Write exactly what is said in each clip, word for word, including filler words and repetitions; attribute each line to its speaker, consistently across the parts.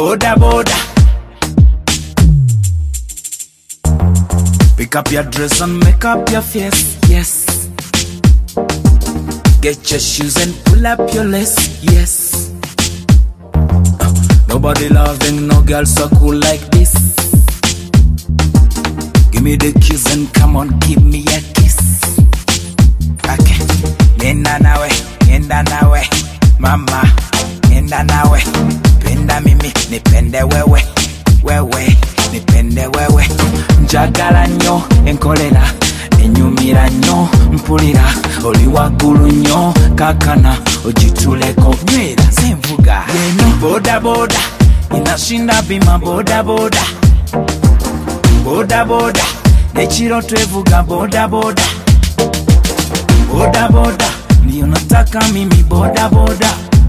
Speaker 1: boda boda. Pick up your dress and make up your face, yes. Get your shoes and pull up your lace, yes. uh, Nobody loving no girl so cool like this. Give me the kiss and come on, give me a kiss. Okay. Nenda nawe, nenda nawe, mama. Nenda nawe, penda mimi, nipende wewe. Wewe, nipende wewe. Njagala nnyo, enkolera, enyumira nnyo, mpulira, oli waggulu nnyo, kakana, ojituleko, nywera, nvuga. Yeno, boda boda, inashinda bima boda boda. Boda boda, nechiro twevuga boda boda. Boda boda, ndiyo nataka mimi boda boda.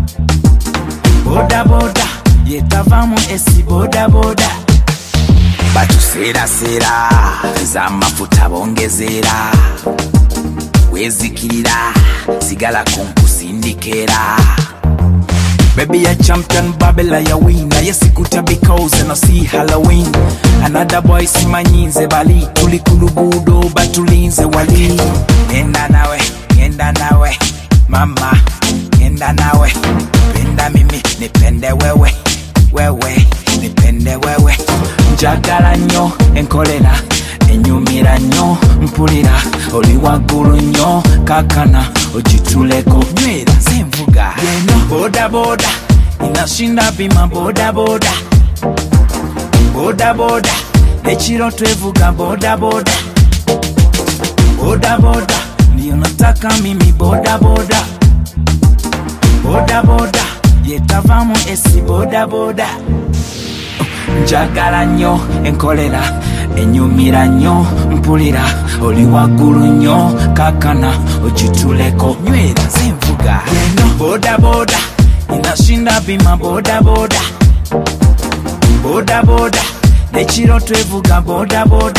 Speaker 1: Boda boda, yetavamu esi boda boda. Batu sera sera, za mafuta bongezera. Wezikirira, sigala kunkusindikera. Baby a champion, Babylon ya winner. Yes, ikuta because and I see Halloween. Another boy si manyinze bali. Tulikulubudo batulinze wali. Nenda nawe, nenda nawe, mama. Nenda nawe, penda mimi, nipende wewe. Wewe, nipende wewe. Njagala nnyo, enkolera, enyumira nnyo, mpulira, oli waggulu nnyo, kakana, ojituleko, nywera, nvuga. Yeno, boda boda, inashinda bima boda boda. Boda boda, nechiro twevuga boda boda. Boda boda, ndiyo nataka mimi boda boda. Boda boda, yetavamu esi boda boda. Njagala nnyo, enkolera, enyumira nnyo, mpulira, oli waggulu nnyo, kakana, ojituleko, nywera, nvuga. Yeno, boda boda, inashinda bima boda boda. Boda boda, nechiro twevuga boda boda.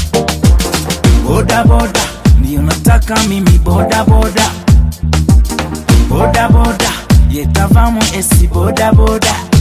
Speaker 1: Boda boda, ndiyo nataka mimi boda boda. Boda boda, yetavamu esi boda boda.